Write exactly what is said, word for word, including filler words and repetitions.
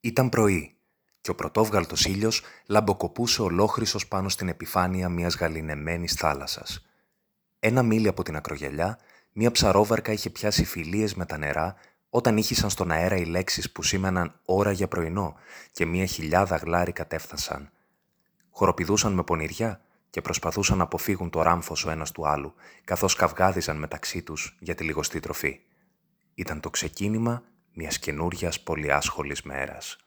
Ήταν πρωί και ο πρωτόβγαλτος ήλιος λαμποκοπούσε ολόχρυσος πάνω στην επιφάνεια μιας γαληνεμένης θάλασσας. Ένα μίλι από την ακρογιαλιά, μια ψαρόβαρκα είχε πιάσει φιλίες με τα νερά όταν ήχησαν στον αέρα οι λέξεις που σήμαιναν ώρα για πρωινό και μια χιλιάδα γλάρι κατέφθασαν. Χοροπηδούσαν με πονηριά και προσπαθούσαν να αποφύγουν το ράμφος ο ένας του άλλου, καθώς καυγάδιζαν μεταξύ τους για τη λιγοστή τροφή. Ήταν το ξεκίνημα μιας καινούριας πολυάσχολης μέρας.